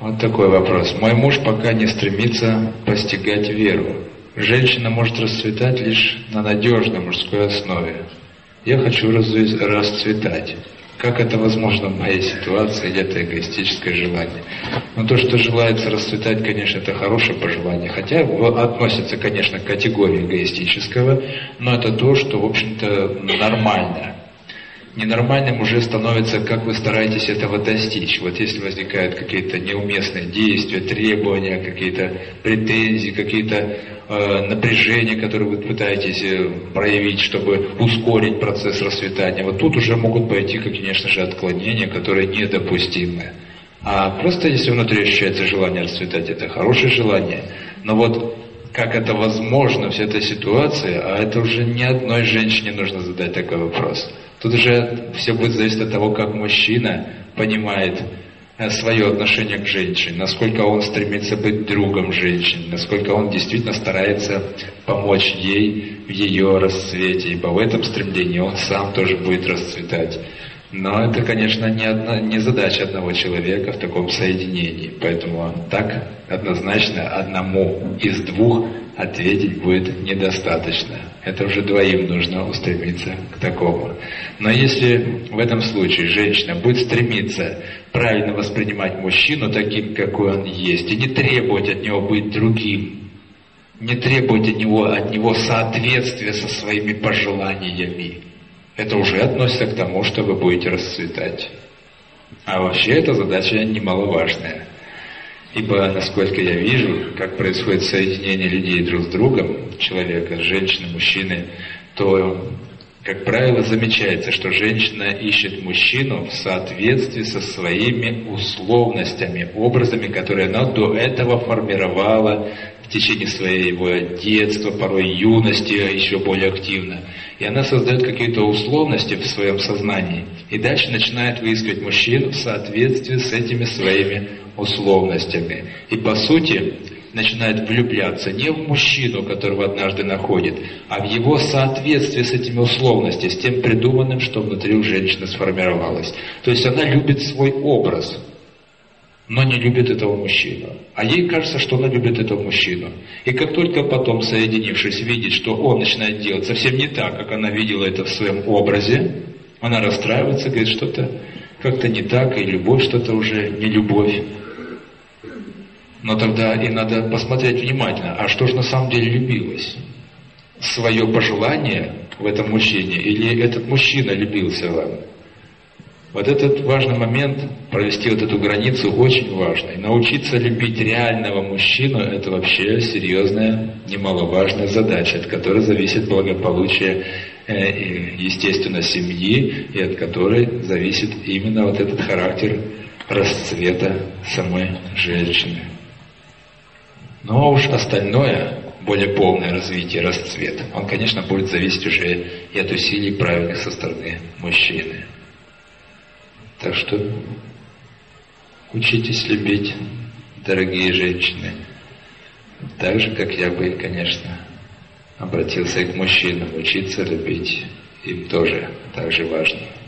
Вот такой вопрос. Мой муж пока не стремится постигать веру. Женщина может расцветать лишь на надежной мужской основе. Я хочу расцветать. Как это возможно в моей ситуации, или это эгоистическое желание? Но то, что желается расцветать, конечно, это хорошее пожелание. Хотя относится, конечно, к категории эгоистического, но это то, что, в общем-то, нормально. Ненормальным уже становится, как вы стараетесь этого достичь. Вот если возникают какие-то неуместные действия, требования, какие-то претензии, какие-то напряжения, которые вы пытаетесь проявить, чтобы ускорить процесс расцветания, вот тут уже могут пойти, конечно же, отклонения, которые недопустимы. А просто если внутри ощущается желание расцветать, это хорошее желание. Но вот как это возможно, вся эта ситуация, а это уже ни одной женщине нужно задать такой вопрос. Тут уже все будет зависеть от того, как мужчина понимает свое отношение к женщине, насколько он стремится быть другом женщины, насколько он действительно старается помочь ей в ее расцвете, ибо в этом стремлении он сам тоже будет расцветать. Но это, конечно, не задача одного человека в таком соединении, поэтому так однозначно одному из двух ответить будет недостаточно. Это уже двоим нужно устремиться к такому. Но если в этом случае женщина будет стремиться правильно воспринимать мужчину таким, какой он есть, и не требовать от него быть другим, не требовать от него соответствия со своими пожеланиями, это уже относится к тому, что вы будете расцветать. А вообще эта задача немаловажная. Ибо, насколько я вижу, как происходит соединение людей друг с другом, человека, женщины, мужчины, то, как правило, замечается, что женщина ищет мужчину в соответствии со своими условностями, образами, которые она до этого формировала в течение своего детства, порой юности, еще более активно. И она создает какие-то условности в своем сознании. И дальше начинает выискивать мужчин в соответствии с этими своими условностями. И по сути начинает влюбляться не в мужчину, которого однажды находит, а в его соответствии с этими условностями, с тем придуманным, что внутри у женщины сформировалось. То есть она любит свой образ, но не любит этого мужчину. А ей кажется, что она любит этого мужчину. И как только потом, соединившись, видит, что он начинает делать совсем не так, как она видела это в своем образе, она расстраивается, говорит, что-то как-то не так, и любовь что-то уже не любовь. Но тогда и надо посмотреть внимательно, а что же на самом деле любилось? Свое пожелание в этом мужчине или этот мужчина любился вам? Вот этот важный момент, провести вот эту границу, очень важно. И научиться любить реального мужчину – это вообще серьезная, немаловажная задача, от которой зависит благополучие, естественно, семьи, и от которой зависит именно вот этот характер расцвета самой женщины. Но уж остальное, более полное развитие, расцвет, он, конечно, будет зависеть уже и от усилий правильных со стороны мужчины. Так что учитесь любить, дорогие женщины, так же, как я бы, конечно, обратился и к мужчинам. Учиться любить им тоже так же важно.